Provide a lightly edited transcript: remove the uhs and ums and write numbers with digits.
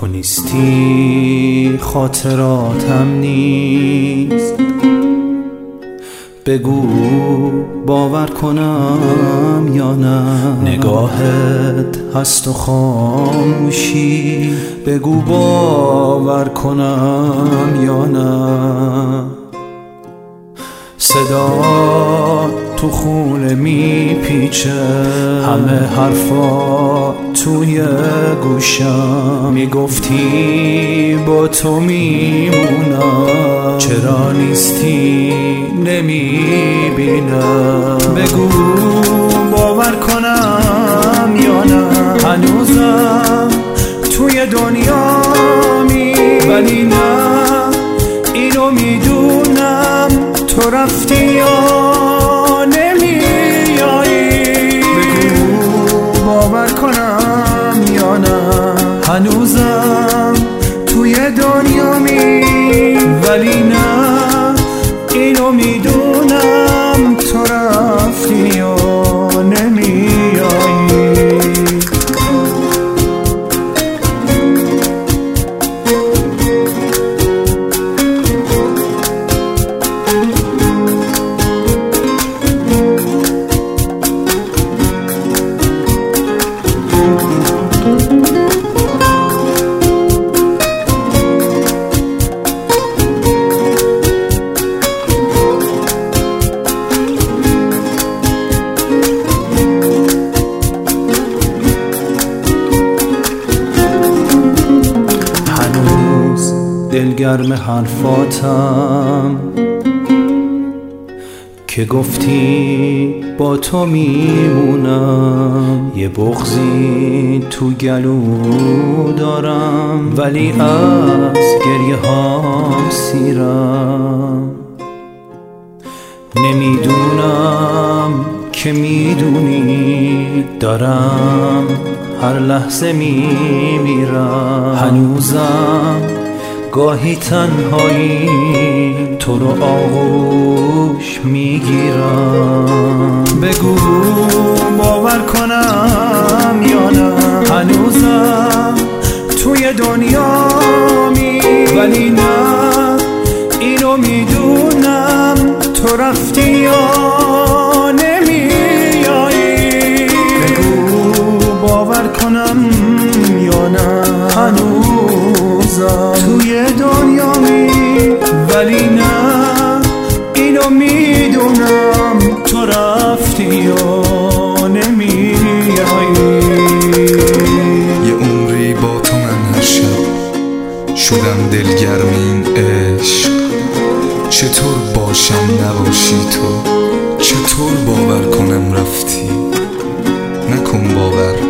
نیستی خاطراتم نیست. بگو باور کنم یا نه، نگاهت هست و خاموشی. بگو باور کنم یا نه. صدا تو خونه میپیچه، همه حرفا توی گوشم. میگفتی با تو میمونم، چرا نیستی نمیبینم. بگو باور کنم یا نه، هنوزم توی دنیامی. ولی نه اینو میدونم، تو رفتی یا نمیایی. بگو باور کنم یا نه، هنوزم توی دنیامی. ولی نه اینو میدونم، تو رفتی یا نمیایی. دلگرم حرفاتم که گفتی با تو میمونم. یه بغضی تو گلو دارم، ولی از گریه هام سیرم. نمیدونم که میدونی، دارم هر لحظه میمیرم. هنوزم گاهی تنهایی تو رو آغوش میگیرم. بگو باور کنم یا نه، هنوزم توی دنیامی. ولی نه اینو میدونم، تو رفتی یا نمیایی. بگو باور کنم یا نه، هنوزم توی دنیامی. ولی نه اینو میدونم، تو رفتی یا نمیایی. یه عمری با تو من هر شب شدم دلگرم این عشق. چطور باشم نباشی تو، چطور باور کنم رفتی. نکن باور